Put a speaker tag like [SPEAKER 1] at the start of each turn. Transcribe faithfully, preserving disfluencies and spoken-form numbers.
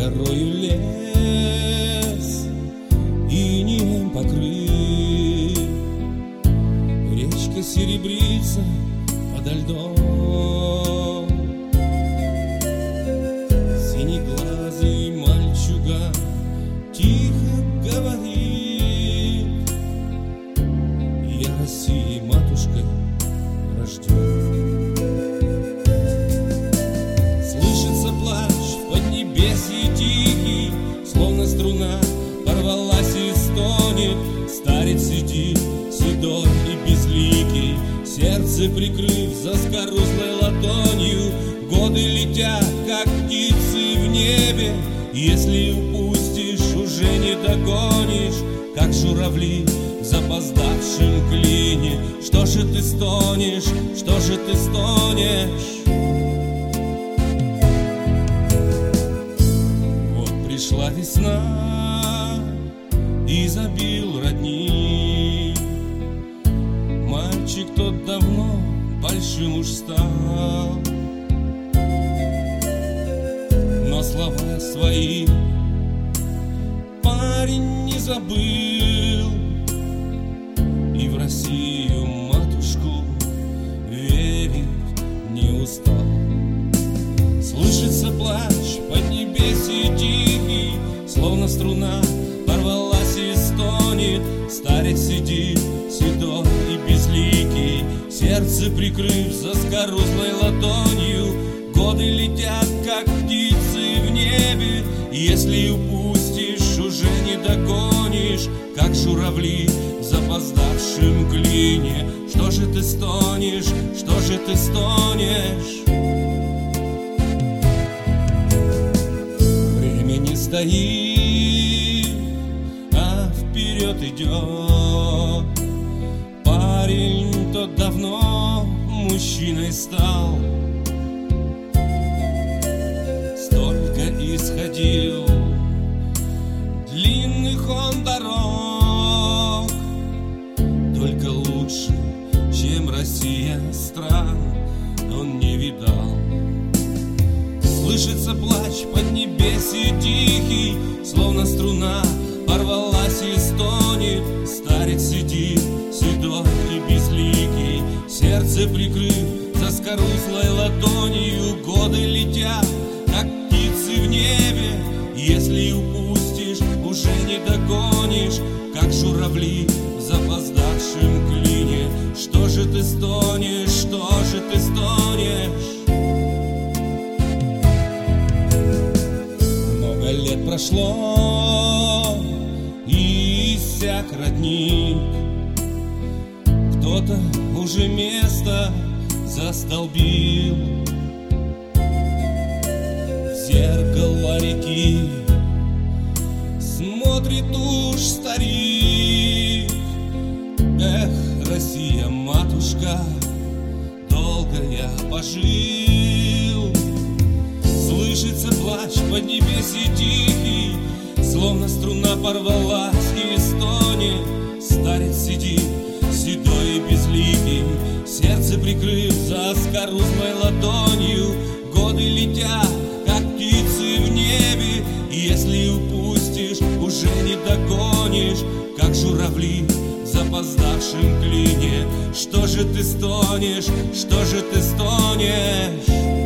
[SPEAKER 1] горою лес инеем покрыт, речка серебрится подо льдом. Синеглазый мальчуган тихо говорит: я Россией матушкой рожден. Слышится плач в поднебесье тихий, словно струна порвалась и стонет. Старец сидит седой и безликий, сердце прикрыв заскорузлой ладонью. Годы летят, как птицы в небе, если упустишь, уже не догонишь, как журавли в запоздавшем клине. Что же ты стонешь, что же ты стонешь? Вот пришла весна и забил родник. Мальчик тот давно большим уж стал, но слова свои парень не забыл, и в Россию матушку верить не устал. Слышится плач в поднебесье тихий, словно струна порвалась и стонет. Старец сидит седой и безликий, сердце прикрыв заскорузлой ладонью. Годы летят, как птицы в небе, если упустишь, уже не догонишь, как журавли в запоздавшем клине. Что же ты стонешь, что же ты стонешь? Время не стоит, а вперед идет. Парень тот давно мужчиной стал, столько исходил длинных он дорог, только лучше, чем Россия, стран он не видал. Слышится плач в поднебесье тихий, словно струна порвалась и стонет. Старец сидит седой и безликий, сердце прикрыв заскорузлой ладонью. Годы летят, как птицы в небе, если упустишь, уже не догонишь, как журавли в запоздавшем клине. Что же ты стонешь, что же ты стонешь? Много лет прошло, и иссяк родник. Кто-то уже место застолбил. В зеркало реки смотрит уж старик. Эх, Россия, матушка, долго я пожил. Слышится плач в поднебесье тихий, словно струна порвалась и стонет. Старец сидит седой и безликий, сердце прикрыв заскорузлой ладонью. Годы летят, как птицы в небе, если упустишь, уже не догонишь, как журавли в запоздавшем клине. Что же ты стонешь, что же ты стонешь?